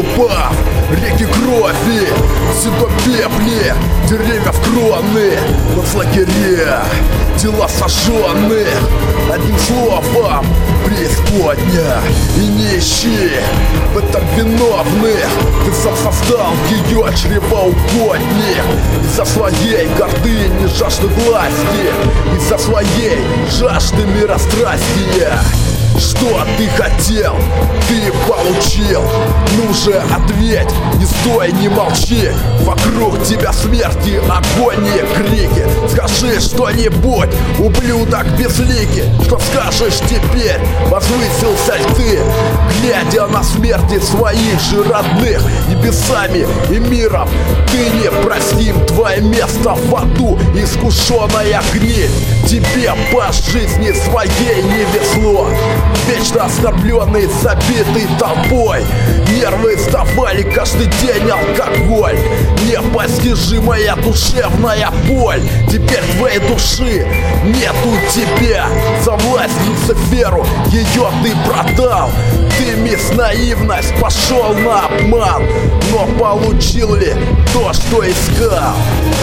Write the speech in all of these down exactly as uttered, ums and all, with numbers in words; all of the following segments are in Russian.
упав, реки крови, седопепли, деревья в кроны, концлагеря, тела сожженных. Одним словом, преисподня, и не ищи в этом виновных. Ты сам создал ее чревоугодник. Из-за своей гордыни, жажды власти, из-за своей жажды мирострастия. Что ты хотел, ты получил. Ну же, ответь, не стой, не молчи. Вокруг тебя смерти, агония, крики. Скажи что-нибудь, ублюдок безликий. Что скажешь теперь, возвысился ли ты, глядя на смерти своих же родных? Небесами и миром ты не простим. Твое место в аду, искушенная гниль. Тебе по жизни своей не везло. Вечно оскорбленный, забитый толпой. Нервы сдавали каждый день алкоголь. Непостижимая душевная боль. Теперь твоей души нету тебя. За власть Люциферу ее ты продал. Ты, мисс наивность, пошел на обман. Но получил ли то, что искал?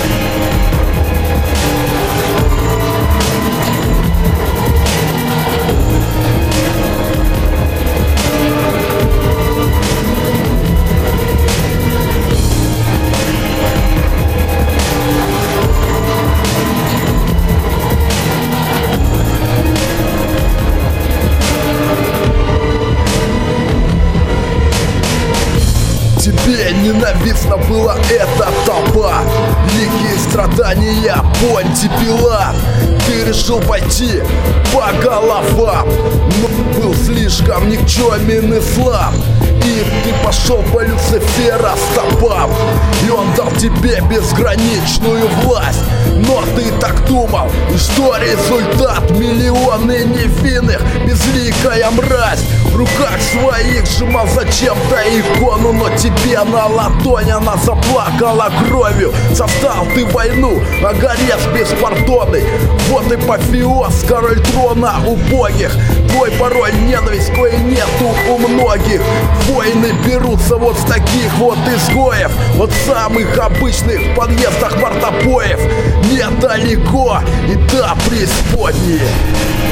Тебе ненавистна была эта толпа, великие страдания Понтий Пилат. Ты решил пойти по головам, но был слишком никчемен и слаб. И ты пошел по Люцифера стопам, и он дал тебе безграничную власть. Но ты так думал, и что результат? Миллионы невинных, безликая мразь. В руках своих сжимал зачем-то икону, но тебе на ладонь она заплакала кровью. Создал ты войну, огорец беспардонный. Вот апофеоз, король трона убогих. Твой порой ненависть, кое нету у многих. Войны берутся вот с таких вот изгоев, вот самых обычных в подъездах мордобоев. Недалеко и до преисподней.